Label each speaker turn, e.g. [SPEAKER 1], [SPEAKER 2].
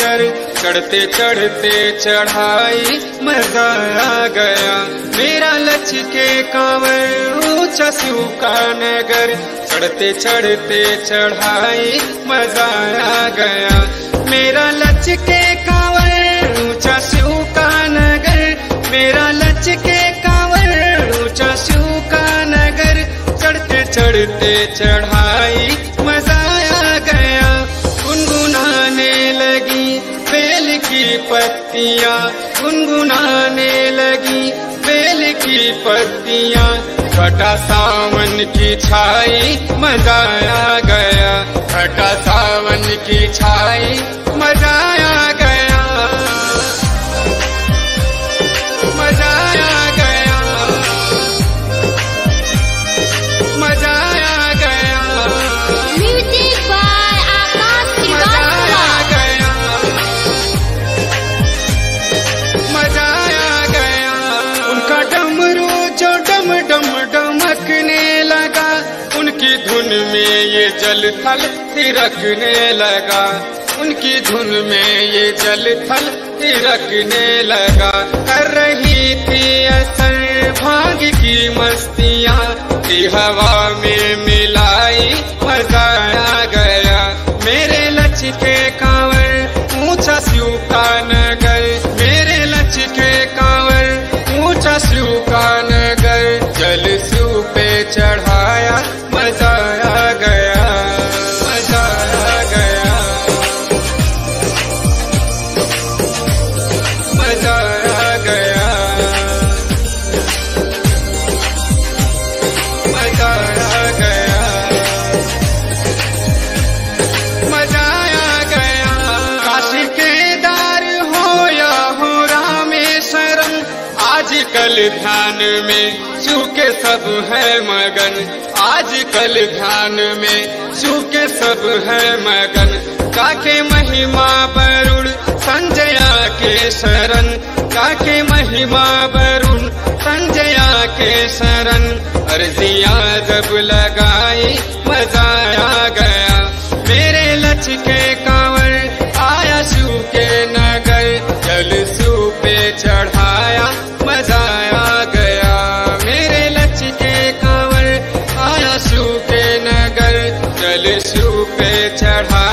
[SPEAKER 1] नगर। चढ़ते चढ़ते चढ़ाई मजा आ गया, मेरा लचके कांवर ऊंचा शिव का नगर। चढ़ते चढ़ते चढ़ाई मजा आ गया, मेरा लचके कांवर ऊंचा शिव का नगर। मेरा लचके कांवर ऊंचा शिव का नगर। चढ़ते चढ़ते चढ़ाई मजा आ गया, गुनगुनाने लगी बेल की पत्तियां, गुनगुनाने लगी बेल की पत्तियां। घटा सावन की छाई मजा आ गया, घटा सावन की छाई मजा आ गया, मजा आ गया, मजा आ गया,
[SPEAKER 2] म्यूजिक बाय आकाश
[SPEAKER 1] मजा आ
[SPEAKER 2] श्रीवास्तव।
[SPEAKER 1] गया, मजा आ गया। उनका डमरू जो डम डम डमकने लगा, उनकी धुन में ये जल थल थिरकने लगा, उनकी धुन में ये जल थल थिरकने लगा। कर रही थी असर भांग की मस्तियां, की हवा में मिलाई मजा आ गया, मेरे लचके कांवर ऊंचा शिव का नगर। मेरे लचके कांवर ऊंचा शिव का नगर। जल शिव पे चढ़ाया मजा आ गया, मजा आ गया, मजा आ गया, मजा आ गया, मजा आ गया। काशी केदार हो या हो रामेश्वरम, आजकल ध्यान में शिव के सब है मगन। आजकल ध्यान में शिव के सब है मगन। काके महिमा वरुण संजया के शरण, काके महिमा वरुण संजया के शरण। अर्जियां जब लगाई मजा आ गया, मेरे लचके कांवर आया शिव के नगर। जल शिव पे चढ़ाया मजा आ गया, मेरे लचके कांवर आया शिव के नगर। जल शिव पे चढ़ाया